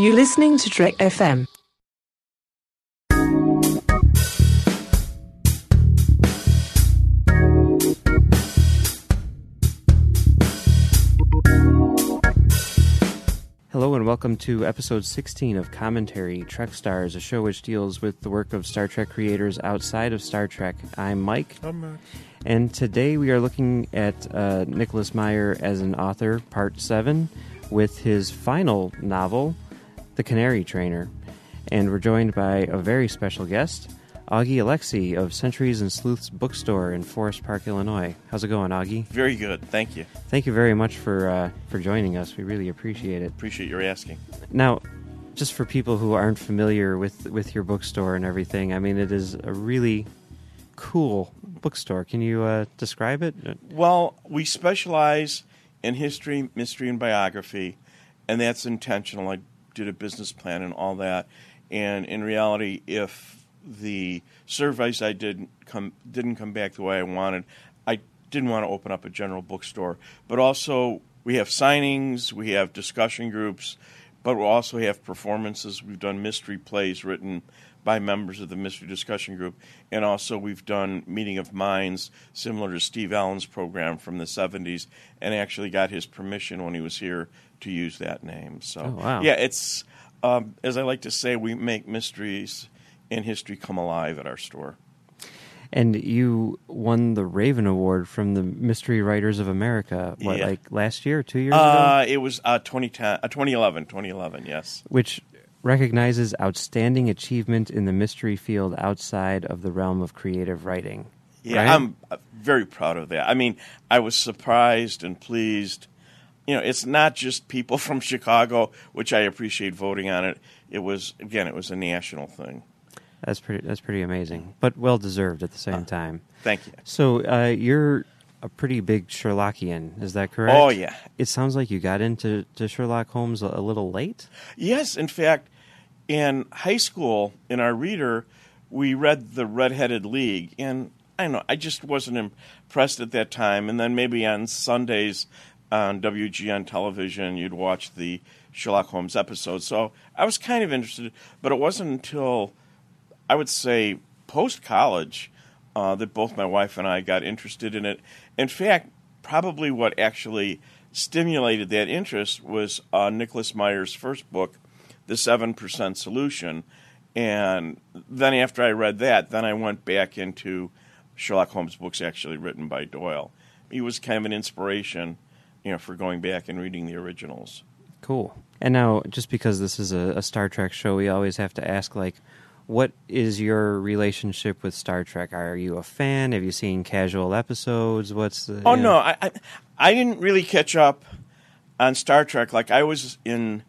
You're listening to Trek FM. Hello and welcome to episode 16 of Commentary, Trek Stars, a show which deals with the work of Star Trek creators outside of Star Trek. I'm Mike. I'm Matt. And today we are looking at Nicholas Meyer as an author, part 7, with his final novel, The Canary Trainer. And we're joined by a very special guest, Augie Alexi of Centuries and Sleuths Bookstore in Forest Park, Illinois. How's it going, Augie? Very good, thank you. Thank you very much for joining us. We really appreciate it. Appreciate your asking. Now, just for people who aren't familiar with your bookstore and everything, I mean, it is a really cool bookstore. Can you describe it? Well, we specialize in history, mystery, and biography, and that's intentional. I did a business plan and all that, and in reality, if the surveys I didn't come back the way I wanted, I didn't want to open up a general bookstore. But also, we have signings, we have discussion groups, but we also have performances. We've done mystery plays written by members of the mystery discussion group, and also we've done Meeting of Minds, similar to Steve Allen's program from the 70s, and actually got his permission when he was here to use that name. So, yeah, it's, as I like to say, we make mysteries and history come alive at our store. And you won the Raven Award from the Mystery Writers of America, like last year, 2 years ago? It was 2011, yes. Which recognizes outstanding achievement in the mystery field outside of the realm of creative writing. Yeah, right? I'm very proud of that. I mean, I was surprised and pleased. You know, it's not just people from Chicago, which I appreciate voting on it. It was a national thing. That's pretty amazing, but well deserved at the same time. Thank you. So you're a pretty big Sherlockian, is that correct? Oh yeah. It sounds like you got into Sherlock Holmes a little late. Yes, in fact, in high school, in our reader, we read The Red-Headed League, and I don't know, I just wasn't impressed at that time. And then maybe on Sundays on WGN television, you'd watch the Sherlock Holmes episodes. So I was kind of interested, but it wasn't until, I would say, post-college that both my wife and I got interested in it. In fact, probably what actually stimulated that interest was Nicholas Meyer's first book, The 7% Solution. And then after I read that, then I went back into Sherlock Holmes books actually written by Doyle. He was kind of an inspiration, for going back and reading the originals. Cool. And now, just because this is a Star Trek show, we always have to ask, what is your relationship with Star Trek? Are you a fan? Have you seen casual episodes? What's the... Oh, no. I didn't really catch up on Star Trek. I was in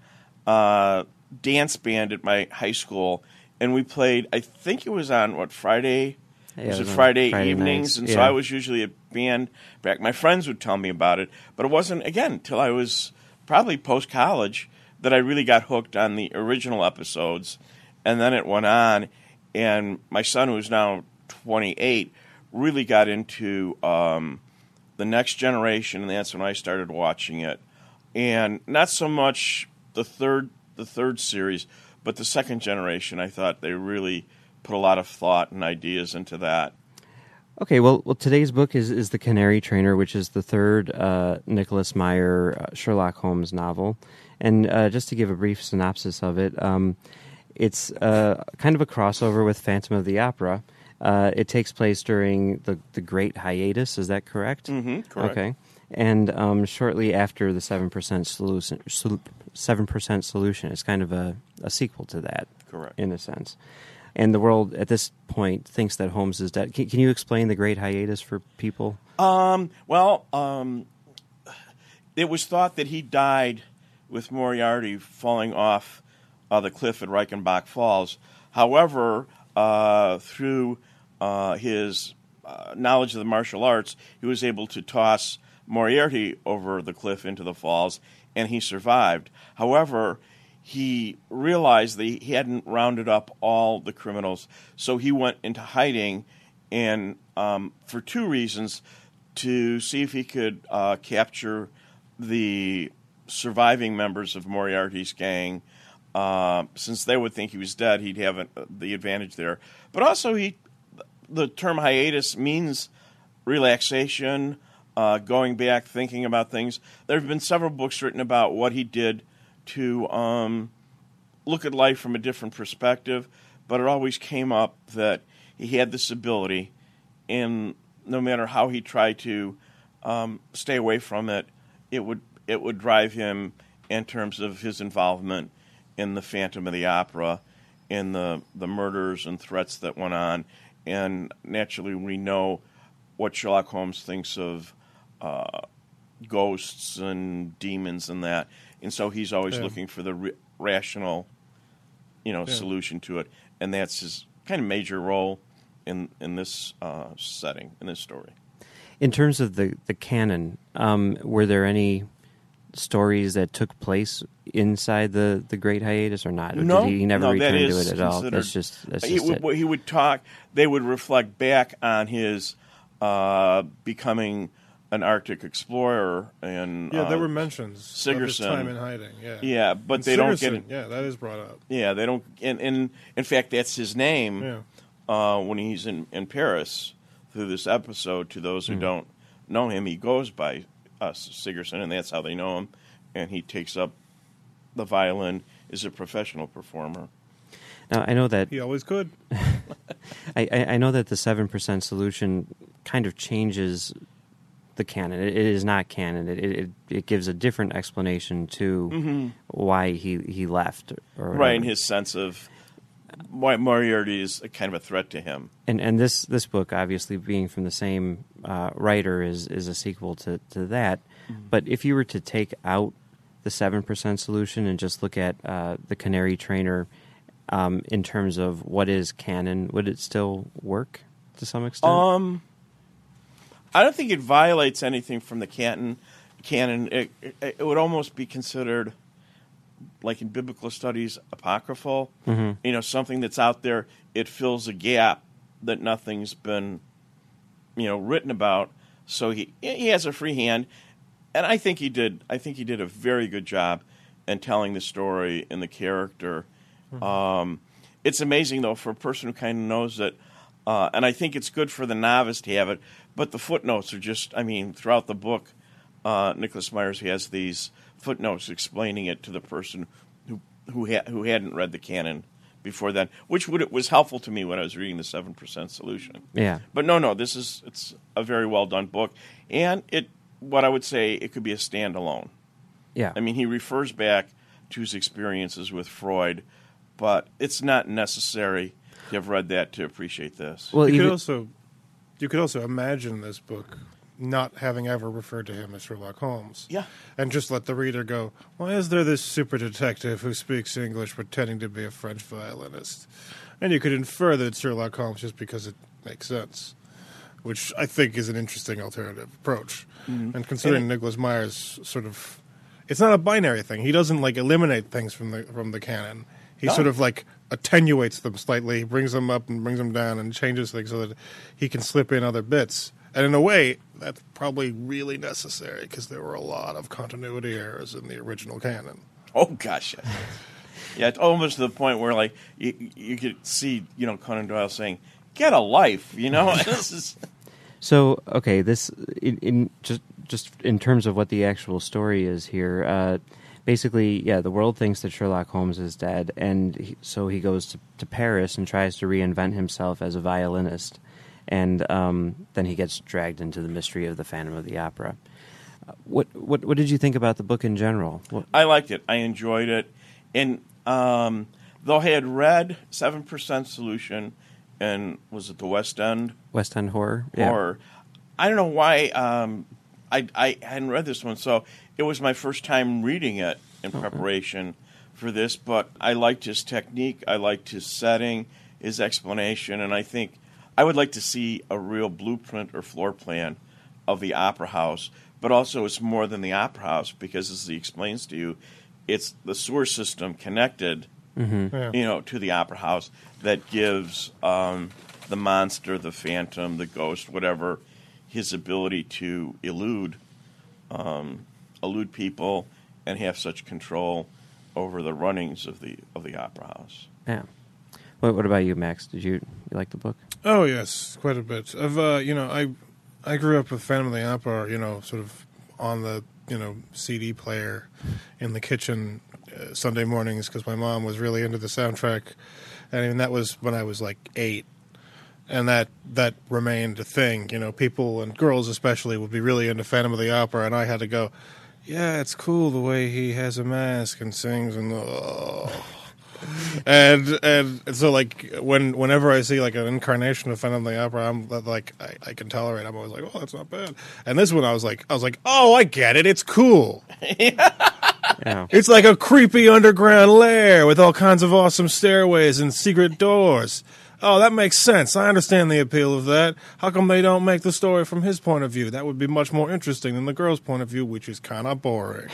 dance band at my high school, and we played, I think it was on, Friday? Yeah, was it Friday nights. evenings? And so I was usually a band back. My friends would tell me about it, but it wasn't, again, until I was probably post-college that I really got hooked on the original episodes. And then it went on, and my son, who's now 28, really got into The Next Generation, and that's when I started watching it. And not so much the third series, but the second generation. I thought they really put a lot of thought and ideas into that. Okay, well, today's book is The Canary Trainer, which is the third Nicholas Meyer Sherlock Holmes novel. And just to give a brief synopsis of it, it's kind of a crossover with Phantom of the Opera. It takes place during the Great Hiatus. Is that correct? Mm-hmm, correct. Okay. And shortly after the 7% solution, it's kind of a sequel to that. Correct. In a sense. And the world at this point thinks that Holmes is dead. Can you explain the Great Hiatus for people? It was thought that he died with Moriarty falling off the cliff at Reichenbach Falls. However, through his knowledge of the martial arts, he was able to toss Moriarty over the cliff into the falls, and he survived. However, he realized that he hadn't rounded up all the criminals, so he went into hiding, and for two reasons: to see if he could capture the surviving members of Moriarty's gang, since they would think he was dead, he'd have the advantage there. But also, the term hiatus means relaxation, going back, thinking about things. There have been several books written about what he did to look at life from a different perspective, but it always came up that he had this ability, and no matter how he tried to stay away from it, it would drive him in terms of his involvement in the Phantom of the Opera, in the murders and threats that went on. And naturally, we know what Sherlock Holmes thinks of ghosts and demons and that. And so he's always looking for the rational, solution to it. And that's his kind of major role in this setting, in this story. In terms of the canon, were there any stories that took place inside the Great Hiatus or not? Or No, did he never returned to it at all? That's just he would talk. They would reflect back on his becoming an Arctic explorer, and there were mentions Sigerson. of his time in hiding. Yeah, but and they don't get it. Yeah, that is brought up. Yeah, they don't. And in fact, that's his name when he's in Paris. Through this episode, to those who don't know him, he goes by Sigerson, and that's how they know him. And he takes up the violin, is a professional performer. Now, I know that He always could. I know that the 7% solution kind of changes the canon. It is not canon. It gives a different explanation to why he left. Or right, in his sense of why Moriarty is a kind of a threat to him. And this book, obviously being from the same writer, is a sequel to that. But if you were to take out the 7% solution and just look at the Canary Trainer in terms of what is canon, would it still work to some extent? I don't think it violates anything from the canon. It would almost be considered, like in biblical studies, apocryphal. Something that's out there. It fills a gap that nothing's been, written about. So he has a free hand, and I think he did. I think he did a very good job in telling the story and the character. It's amazing, though, for a person who kind of knows it, and I think it's good for the novice to have it. But the footnotes are just, throughout the book, Nicholas Myers has these footnotes explaining it to the person who hadn't read the canon before then, which was helpful to me when I was reading the 7% solution. Yeah. But no, it's a very well done book, and what I would say, it could be a standalone. Yeah. He refers back to his experiences with Freud, but it's not necessary to have read that to appreciate this. Well, You could also imagine this book not having ever referred to him as Sherlock Holmes. Yeah. And just let the reader go, why is there this super detective who speaks English pretending to be a French violinist? And you could infer that it's Sherlock Holmes just because it makes sense, which I think is an interesting alternative approach. And considering Nicholas Myers sort of... It's not a binary thing. He doesn't, eliminate things from the canon. He sort of, attenuates them slightly, brings them up and brings them down, and changes things so that he can slip in other bits. And in a way, that's probably really necessary because there were a lot of continuity errors in the original canon. Oh, gosh. Yeah, it's almost to the point where, you could see, Conan Doyle saying, get a life, This is... So, okay, this in just in terms of what the actual story is here, basically, the world thinks that Sherlock Holmes is dead, and so he goes to Paris and tries to reinvent himself as a violinist. And then he gets dragged into the mystery of the Phantom of the Opera. What did you think about the book in general? I liked it. I enjoyed it. And though I had read 7% Solution, and was it the West End? West End Horror? Horror. I don't know why I hadn't read this one, so it was my first time reading it in preparation for this. But I liked his technique. I liked his setting, his explanation, and I think I would like to see a real blueprint or floor plan of the opera house. But also, it's more than the opera house because, as he explains to you, it's the sewer system connected, to the opera house that gives the monster, the phantom, the ghost, whatever, his ability to elude people and have such control over the runnings of the opera house. Yeah. What about you, Max? Did you like the book? Oh yes, quite a bit. I grew up with Phantom of the Opera, sort of on the CD player in the kitchen Sunday mornings because my mom was really into the soundtrack. I mean, that was when I was like 8, and that remained a thing. People and girls especially would be really into Phantom of the Opera, and I had to go, yeah, it's cool the way he has a mask and sings and and so like whenever I see like an incarnation of Phantom of the Opera, I'm like I can tolerate. I'm always like, oh, that's not bad. And this one I was like, oh, I get it. It's cool. Yeah. It's like a creepy underground lair with all kinds of awesome stairways and secret doors. Oh, that makes sense. I understand the appeal of that. How come they don't make the story from his point of view? That would be much more interesting than the girl's point of view, which is kind of boring.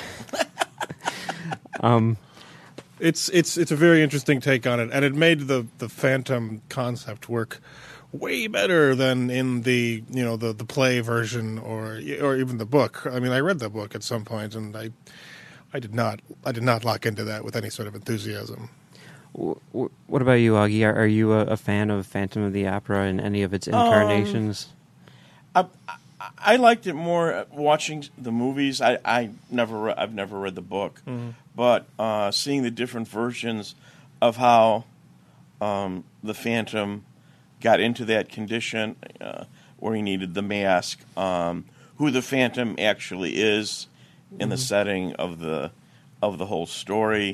It's a very interesting take on it, and it made the Phantom concept work way better than in the the play version or even the book. I mean, I read the book at some point, and I did not lock into that with any sort of enthusiasm. What about you, Augie? Are you a fan of Phantom of the Opera and any of its incarnations? I liked it more watching the movies. I've never read the book, but seeing the different versions of how the Phantom got into that condition where he needed the mask, who the Phantom actually is in the setting of the whole story.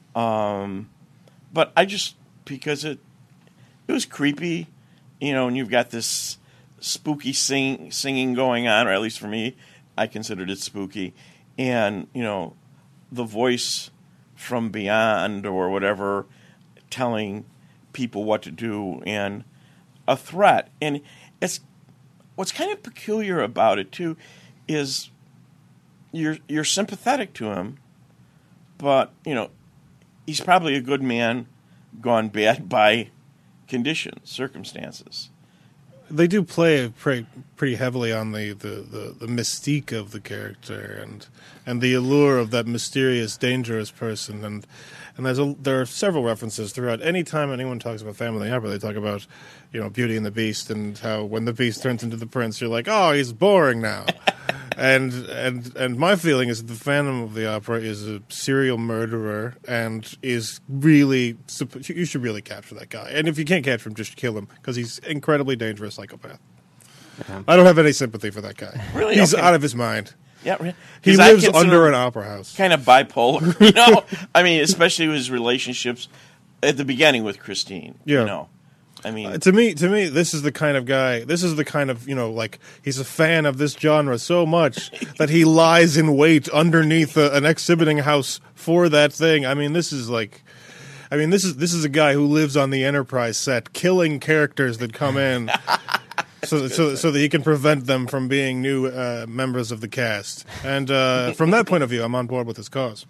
But I just, because it was creepy, and you've got this spooky singing going on, or at least for me, I considered it spooky. And, the voice from beyond or whatever telling people what to do and a threat. And what's kind of peculiar about it, too, is you're sympathetic to him, but, he's probably a good man gone bad by conditions, circumstances. They do play pretty heavily on the mystique of the character and the allure of that mysterious, dangerous person. And there are several references throughout. Any time anyone talks about Phantom of the Opera, they talk about Beauty and the Beast and how when the Beast turns into the Prince, you're like, oh, he's boring now. And my feeling is that the Phantom of the Opera is a serial murderer and is really, you should really capture that guy. And if you can't capture him, just kill him because he's an incredibly dangerous psychopath. Yeah. I don't have any sympathy for that guy. Really? He's out of his mind. Yeah, he lives under an opera house. Kind of bipolar, I mean, especially his relationships at the beginning with Christine. Yeah. I mean, to me, this is the kind of guy. This is the kind of like he's a fan of this genre so much that he lies in wait underneath an exhibiting house for that thing. I mean, this is this is a guy who lives on the Enterprise set, killing characters that come in, so that he can prevent them from being new members of the cast. And from that point of view, I'm on board with his cause.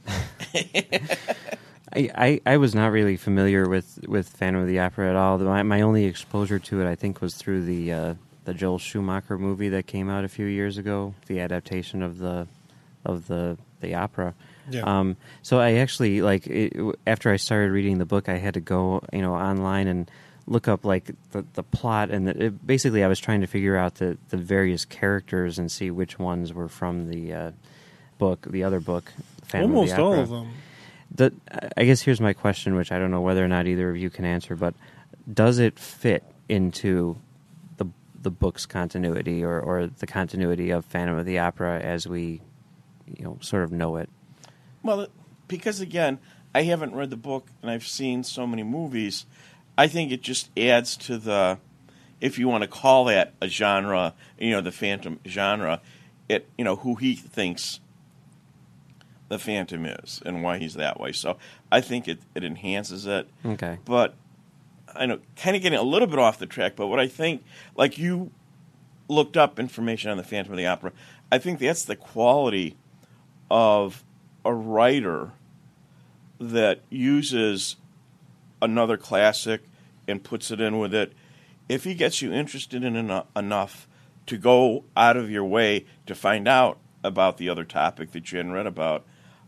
I was not really familiar with Phantom of the Opera at all. My only exposure to it, I think, was through the Joel Schumacher movie that came out a few years ago, the adaptation of the opera. Yeah. So I actually after I started reading the book, I had to go online and look up the plot, and basically I was trying to figure out the various characters and see which ones were from the other book, Phantom Almost of the Opera. all of them. I guess here's my question, which I don't know whether or not either of you can answer, but does it fit into the book's continuity or the continuity of Phantom of the Opera as we sort of know it? Well, because again, I haven't read the book and I've seen so many movies, I think it just adds to the, if you want to call that a genre, the Phantom genre, who he thinks the Phantom is and why he's that way. So I think it enhances it. Okay. But I know, kind of getting a little bit off the track, but what I think, like you looked up information on the Phantom of the Opera, I think that's the quality of a writer that uses another classic and puts it in with it. If he gets you interested in enough to go out of your way to find out about the other topic that you hadn't read about,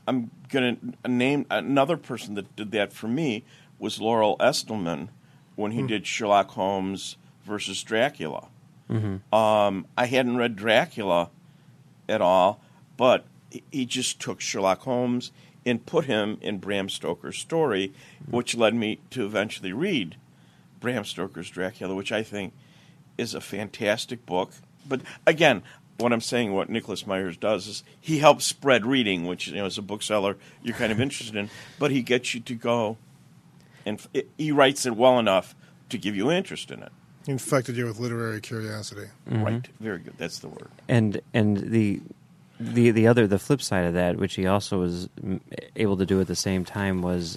I'm going to name another person that did that for me was Laurel Estelman when he did Sherlock Holmes versus Dracula. I hadn't read Dracula at all, but he just took Sherlock Holmes and put him in Bram Stoker's story, which led me to eventually read Bram Stoker's Dracula, which I think is a fantastic book. But again, what I'm saying, what Nicholas Myers does is he helps spread reading, which, as a bookseller, you're kind of interested in, but he gets you to go, and he writes it well enough to give you interest in it. He infected you with literary curiosity. Right. Very good. That's the word. And the flip side of that, which he also was able to do at the same time, was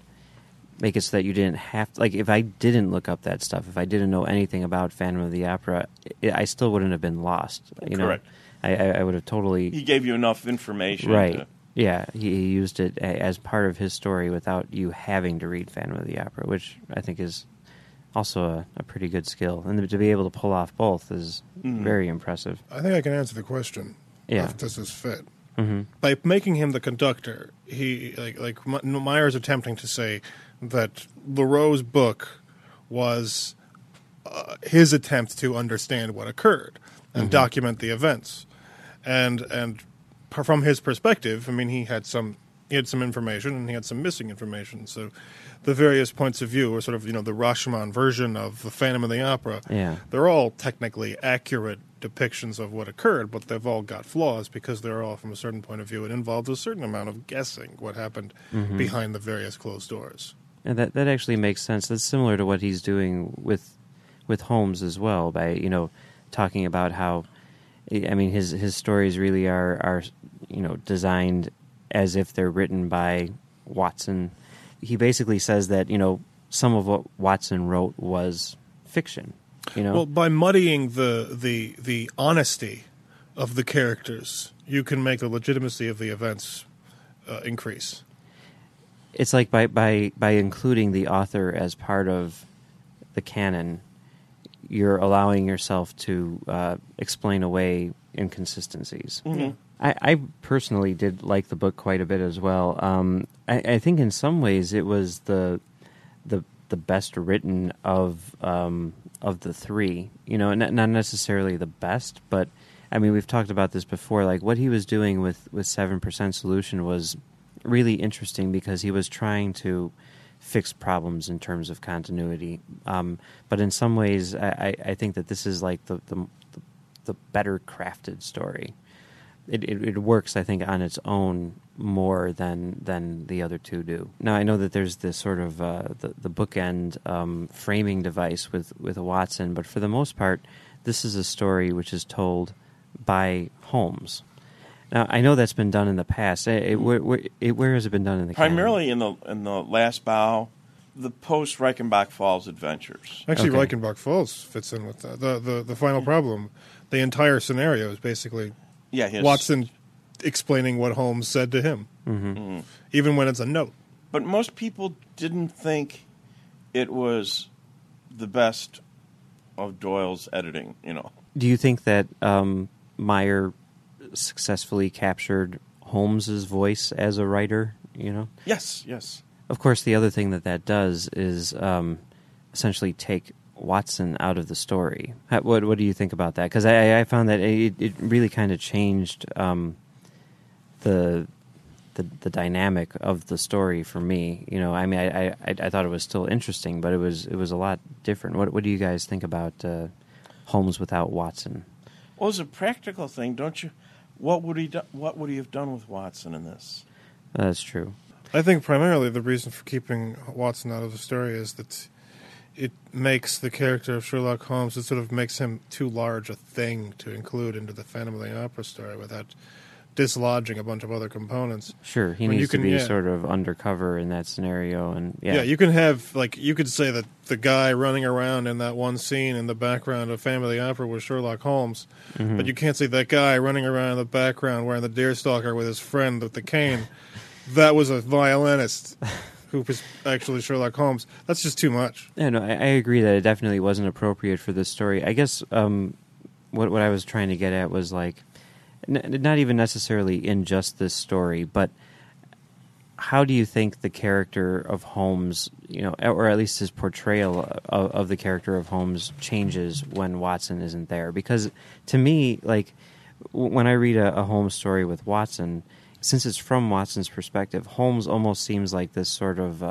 make it so that you didn't have to, like, if I didn't look up that stuff, if I didn't know anything about Phantom of the Opera, I still wouldn't have been lost. Correct. I would have totally. He gave you enough information. Right. Yeah, he used it as part of his story without you having to read Phantom of the Opera, which I think is also a pretty good skill. And to be able to pull off both is very impressive. I think I can answer the question. Yeah. If this is fit. By making him the conductor, he like Myers attempting to say that Leroux's book was his attempt to understand what occurred and document the events, and from his perspective, I mean, he had some information and he had some missing information. So the various points of view are sort of the Rashomon version of the Phantom of the Opera. Yeah. They're all technically accurate depictions of what occurred, but they've all got flaws because they're all from a certain point of view. It involves a certain amount of guessing what happened behind the various closed doors. And that actually makes sense. That's similar to what he's doing with Holmes as well, by talking about how, I mean, his stories really are designed as if they're written by Watson. He basically says that some of what Watson wrote was fiction. Well, by muddying the honesty of the characters, you can make the legitimacy of the events increase. It's like by including the author as part of the canon, you're allowing yourself to explain away inconsistencies. I personally did like the book quite a bit as well. I think in some ways it was the best written of the three. Not necessarily the best, but I mean, we've talked about this before. Like, what he was doing with 7% Solution was really interesting because he was trying to fix problems in terms of continuity. But in some ways, I think that this is like the better crafted story. It works, I think, on its own more than the other two do. Now, I know that there's this sort of the bookend framing device with Watson, but for the most part, this is a story which is told by Holmes. Now, I know that's been done in the past. Where has it been done in the primarily canon? in the Last Bow, the post Reichenbach Falls adventures. Actually, Okay. Reichenbach Falls fits in with that. The final problem, the entire scenario is basically Watson explaining what Holmes said to him, even when it's a note. But most people didn't think it was the best of Doyle's editing. Do you think that Meyer successfully captured Holmes's voice as a writer? Yes. Of course, the other thing that does is essentially take Watson out of the story. What do you think about that? Because I found that it really kind of changed the dynamic of the story for me. I mean, I thought it was still interesting, but it was a lot different. What do you guys think about Holmes without Watson? Well, as a practical thing, don't you? What would he have done with Watson in this? That's true. I think primarily the reason for keeping Watson out of the story is that it makes the character of Sherlock Holmes, it sort of makes him too large a thing to include into the Phantom of the Opera story without dislodging a bunch of other components. Sure, he needs to be sort of undercover in that scenario, and you can have, like, you could say that the guy running around in that one scene in the background of Phantom of the Opera was Sherlock Holmes, but you can't say that guy running around in the background wearing the deerstalker with his friend with the cane, that was a violinist who was actually Sherlock Holmes. That's just too much. Yeah, no, I agree that it definitely wasn't appropriate for this story. I guess what I was trying to get at was, like, not even necessarily in just this story, but how do you think the character of Holmes, or at least his portrayal of the character of Holmes changes when Watson isn't there? Because to me, like, when I read a Holmes story with Watson, since it's from Watson's perspective, Holmes almost seems like this sort of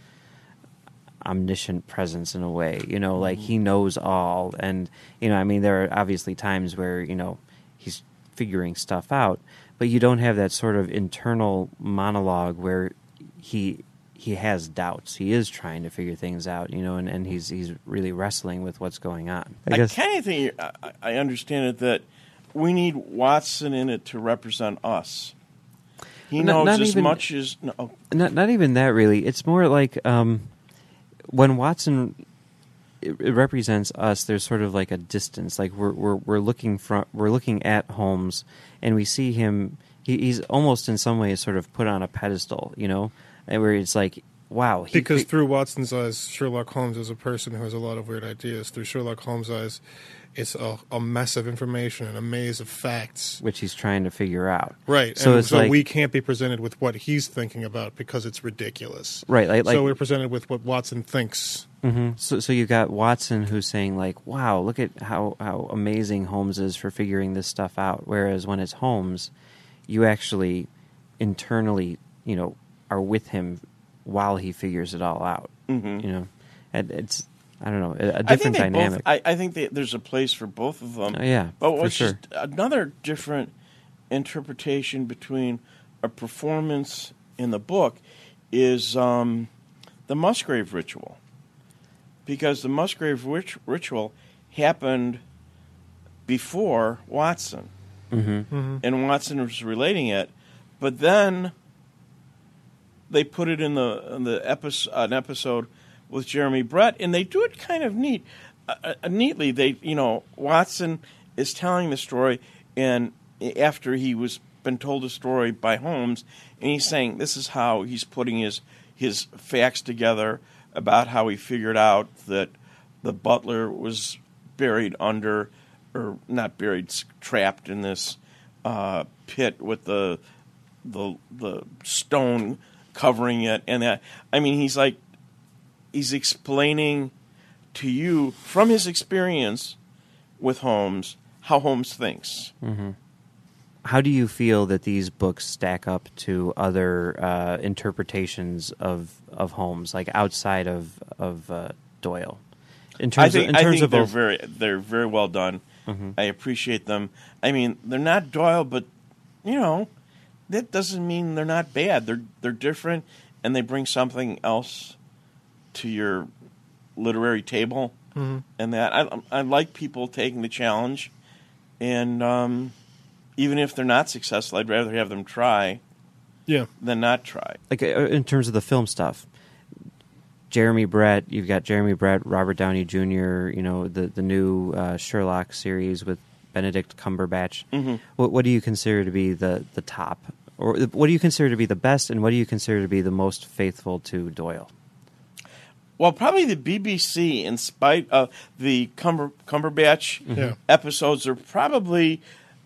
omniscient presence in a way, like he knows all. And, there are obviously times where, he's figuring stuff out, but you don't have that sort of internal monologue where he has doubts. He is trying to figure things out, and he's really wrestling with what's going on. I kind of think I understand it that we need Watson in it to represent us. He knows not as even, much as... No. Not even that, really. It's more like when Watson... It represents us. There's sort of like a distance. Like we're looking at Holmes, and we see him. He's almost in some ways sort of put on a pedestal, where it's like, wow. Because through Watson's eyes, Sherlock Holmes is a person who has a lot of weird ideas. Through Sherlock Holmes' eyes, it's a mess of information and a maze of facts, which he's trying to figure out. Right. So so we can't be presented with what he's thinking about because it's ridiculous. Right. So we're presented with what Watson thinks. Mm-hmm. So you've got Watson who's saying, like, wow, look at how amazing Holmes is for figuring this stuff out. Whereas when it's Holmes, you actually internally, are with him while he figures it all out. Mm-hmm. It's, I don't know, a different dynamic. I think there's a place for both of them. Yeah, but what's for sure. just another different interpretation between a performance in the book is the Musgrave ritual. Because the Musgrave ritual happened before Watson. Mm-hmm. Mm-hmm. And Watson was relating it. But then they put it in an episode with Jeremy Brett, and they do it kind of neatly. They, Watson is telling the story, and after he was been told a story by Holmes, and he's saying this is how he's putting his facts together about how he figured out that the butler was buried under, or not buried, trapped in this pit with the stone covering it, and that. I mean, he's explaining to you from his experience with Holmes how Holmes thinks. Mm-hmm. How do you feel that these books stack up to other interpretations of Holmes, like outside of Doyle? I think they're very well done. Mm-hmm. I appreciate them. I mean, they're not Doyle, but that doesn't mean they're not bad. They're different, and they bring something else to your literary table. Mm-hmm. And that I like people taking the challenge, and even if they're not successful, I'd rather have them try than not try. Like in terms of the film stuff, you've got Jeremy Brett, Robert Downey Jr., the new Sherlock series with Benedict Cumberbatch. Mm-hmm. What do you consider to be the top? Or what do you consider to be the best, and what do you consider to be the most faithful to Doyle? Well, probably the BBC, in spite of the Cumberbatch episodes, are probably...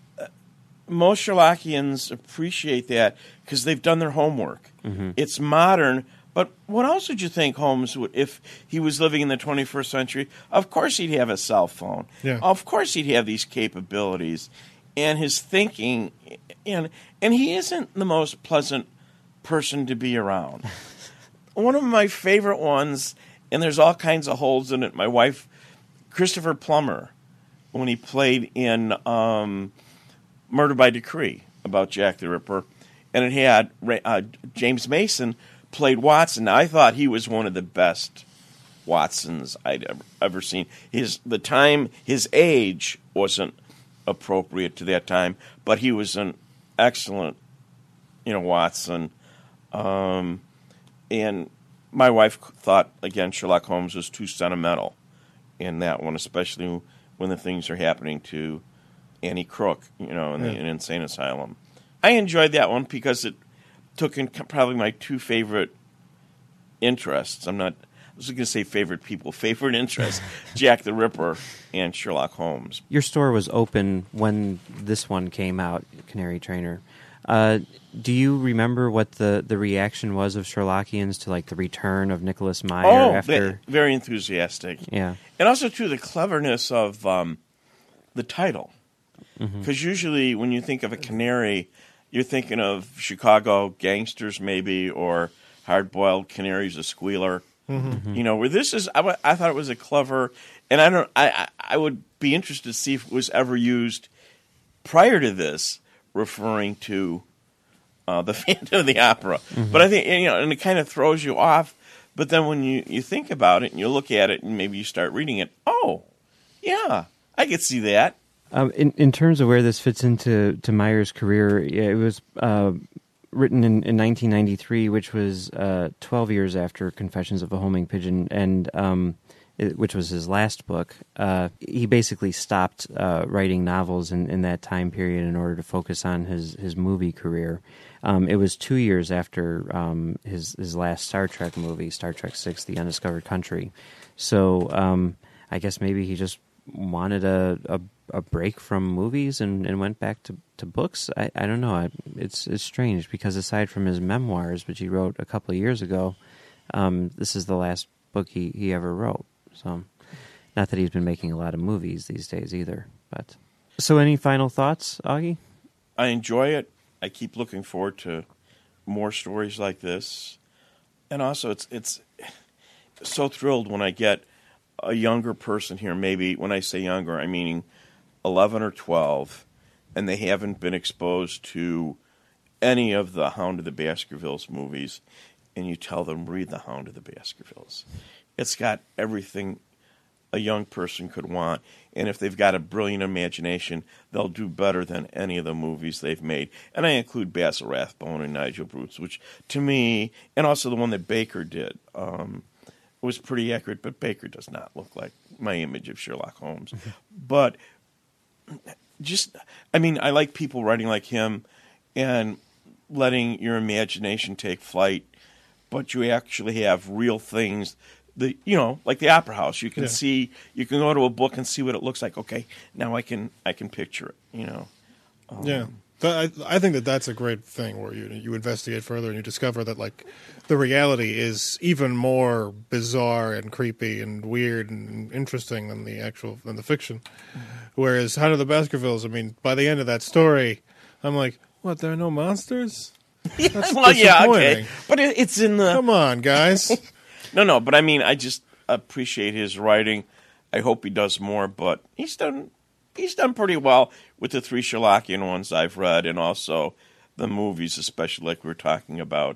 most Sherlockians appreciate that because they've done their homework. Mm-hmm. It's modern, but what else would you think Holmes would, if he was living in the 21st century? Of course he'd have a cell phone. Yeah. Of course he'd have these capabilities. And his thinking, and he isn't the most pleasant person to be around. One of my favorite ones, and there's all kinds of holes in it, my wife, Christopher Plummer, when he played in... Murder by Decree, about Jack the Ripper, and it had James Mason played Watson. Now, I thought he was one of the best Watsons I'd ever seen. His age wasn't appropriate to that time, but he was an excellent, Watson. And my wife thought, again, Sherlock Holmes was too sentimental in that one, especially when the things are happening to Annie Crook, in the insane asylum. I enjoyed that one because it took in probably my two favorite interests. I was going to say favorite interests, Jack the Ripper and Sherlock Holmes. Your store was open when this one came out, Canary Trainer. Do you remember what the reaction was of Sherlockians to like the return of Nicholas Meyer after? Very enthusiastic. Yeah, and also too the cleverness of the title, because usually when you think of a canary, you're thinking of Chicago gangsters maybe, or hard-boiled canaries, a squealer. Where this is, I thought it was a clever, and I would be interested to see if it was ever used prior to this, referring to the Phantom of the Opera. But I think, and it kind of throws you off. But then when you think about it and you look at it and maybe you start reading it, oh, yeah, I could see that. In terms of where this fits into Meyer's career, it was written in 1993, which was 12 years after Confessions of a Homing Pigeon, and which was his last book. He basically stopped writing novels in that time period in order to focus on his movie career. It was 2 years after his last Star Trek movie, Star Trek VI: The Undiscovered Country. So I guess maybe he just wanted a break from movies and went back to books. I don't know. It's strange because aside from his memoirs, which he wrote a couple of years ago, this is the last book he ever wrote. So, not that he's been making a lot of movies these days either. But so, any final thoughts, Augie? I enjoy it. I keep looking forward to more stories like this, and also it's so thrilled when I get a younger person here. Maybe when I say younger, I'm meaning 11 or 12, and they haven't been exposed to any of the Hound of the Baskervilles movies, and you tell them, read The Hound of the Baskervilles. It's got everything a young person could want, and if they've got a brilliant imagination, they'll do better than any of the movies they've made. And I include Basil Rathbone and Nigel Bruce, which to me, and also the one that Baker did, was pretty accurate, but Baker does not look like my image of Sherlock Holmes. But I like people writing like him and letting your imagination take flight, but you actually have real things. Like the Opera House, you can see, you can go to a book and see what it looks like. Okay, now I can picture it. Yeah, I think that's a great thing where you investigate further and you discover that like the reality is even more bizarre and creepy and weird and interesting than the fiction. Whereas Hound of the Baskervilles, I mean, by the end of that story, I'm like, what? There are no monsters? That's okay, but it's in the. Come on, guys. No, but I mean, I just appreciate his writing. I hope he does more, but he's done pretty well with the 3 Sherlockian ones I've read, and also the movies, especially like we were talking about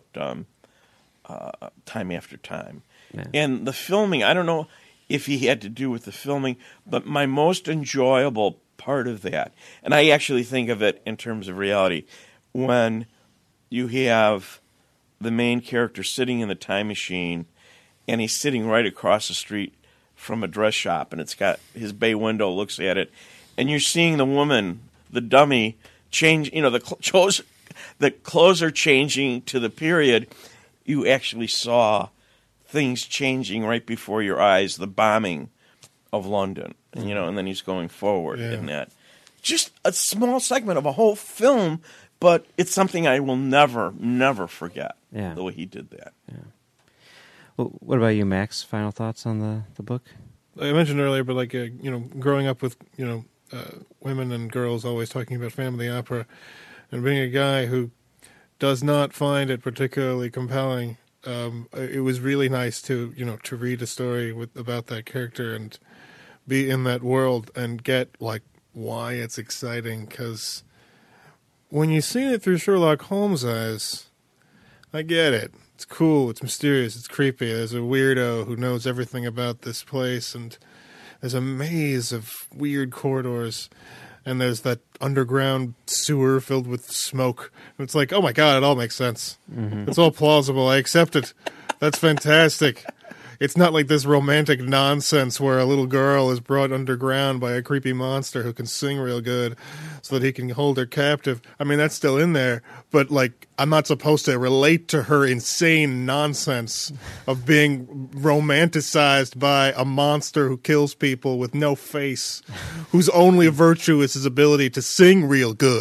Time After Time. Yeah. And the filming, I don't know if he had to do with the filming, but my most enjoyable part of that, and I actually think of it in terms of reality, when you have the main character sitting in the time machine, and he's sitting right across the street from a dress shop, and it's got his bay window looks at it, and you're seeing the woman, the dummy, change. The clothes are changing to the period. You actually saw things changing right before your eyes. The bombing of London, and then he's going forward in that. Just a small segment of a whole film, but it's something I will never forget. Yeah. The way he did that. Yeah. Well, what about you, Max? Final thoughts on the book? I mentioned earlier, but like growing up with women and girls always talking about Phantom of the Opera, and being a guy who does not find it particularly compelling, it was really nice to read a story about that character and be in that world and get like why it's exciting. Because when you see it through Sherlock Holmes' eyes, I get it. It's cool, it's mysterious, it's creepy. There's a weirdo who knows everything about this place, and there's a maze of weird corridors, and there's that underground sewer filled with smoke. And it's like, oh my God, it all makes sense. Mm-hmm. It's all plausible. I accept it. That's fantastic. It's not like this romantic nonsense where a little girl is brought underground by a creepy monster who can sing real good so that he can hold her captive. I mean, that's still in there, but like, I'm not supposed to relate to her insane nonsense of being romanticized by a monster who kills people with no face, whose only virtue is his ability to sing real good.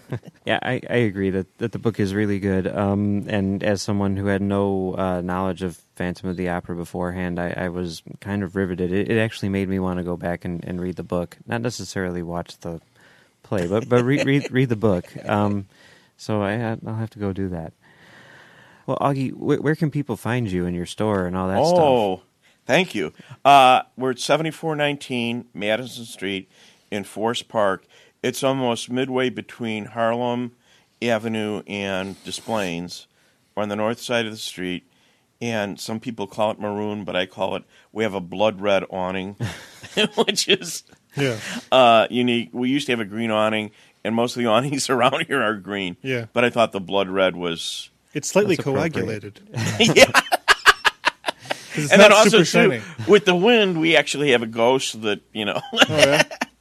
Yeah, I agree that the book is really good. And as someone who had no knowledge of Phantom of the Opera beforehand, I was kind of riveted. It actually made me want to go back and read the book, not necessarily watch the play, but read the book. So I'll have to go do that. Well, Augie, where can people find you in your store and all that stuff? Oh, thank you. We're at 7419 Madison Street in Forest Park. It's almost midway between Harlem Avenue and Des Plaines. We're on the north side of the street, and some people call it maroon, but I call it, we have a blood red awning, which is unique. We used to have a green awning, and most of the awnings around here are green. Yeah. But I thought the blood red was... It's slightly That's appropriate. coagulated. yeah. It's And not then also, super shiny. too, with the wind, we actually have a ghost that, Oh, yeah?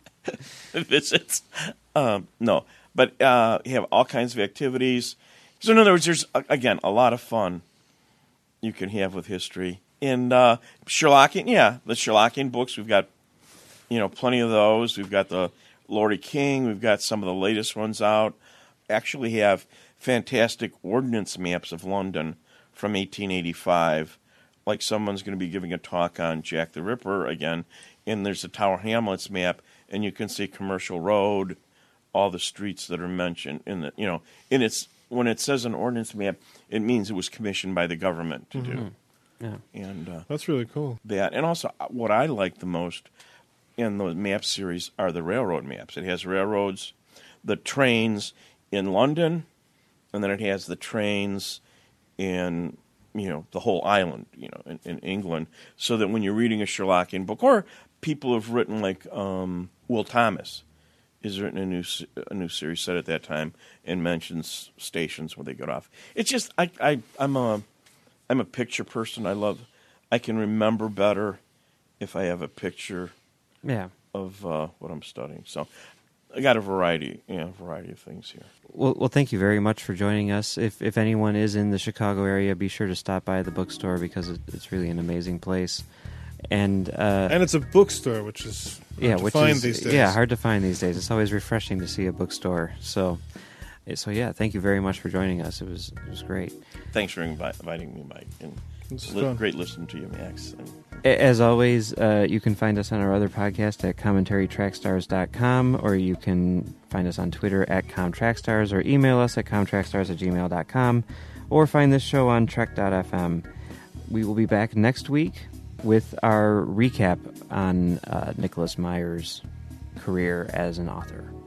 visits. No, but you have all kinds of activities. So in other words, there's, again, a lot of fun you can have with history. And Sherlockian, the Sherlockian books, we've got, plenty of those. We've got the Lordy King. We've got some of the latest ones out. Actually have fantastic ordnance maps of London from 1885. Like someone's going to be giving a talk on Jack the Ripper again. And there's a Tower Hamlets map, and you can see Commercial Road, all the streets that are mentioned in the, when it says an ordnance map, it means it was commissioned by the government to do. Yeah. And That's really cool. that, and also what I like the most in the map series are the railroad maps. It has railroads, the trains in London, and then it has the trains in the whole island, in England, so that when you're reading a Sherlockian book, or people have written like Will Thomas has written a new series set at that time and mentions stations where they get off. It's just I'm a picture person. I can remember better if I have a picture of what I'm studying. So I got a variety of things here. Well, thank you very much for joining us. If anyone is in the Chicago area, be sure to stop by the bookstore because it's really an amazing place. And it's a bookstore, which is hard to find these days. Yeah, hard to find these days. It's always refreshing to see a bookstore. So yeah, thank you very much for joining us. It was great. Thanks for inviting me, Mike. And great listening to you, Max. As always, you can find us on our other podcast at commentarytrackstars.com, or you can find us on Twitter at comtrackstars, or email us at comtrackstars@gmail.com, or find this show on trek.fm. We will be back next week with our recap on Nicholas Meyer's career as an author.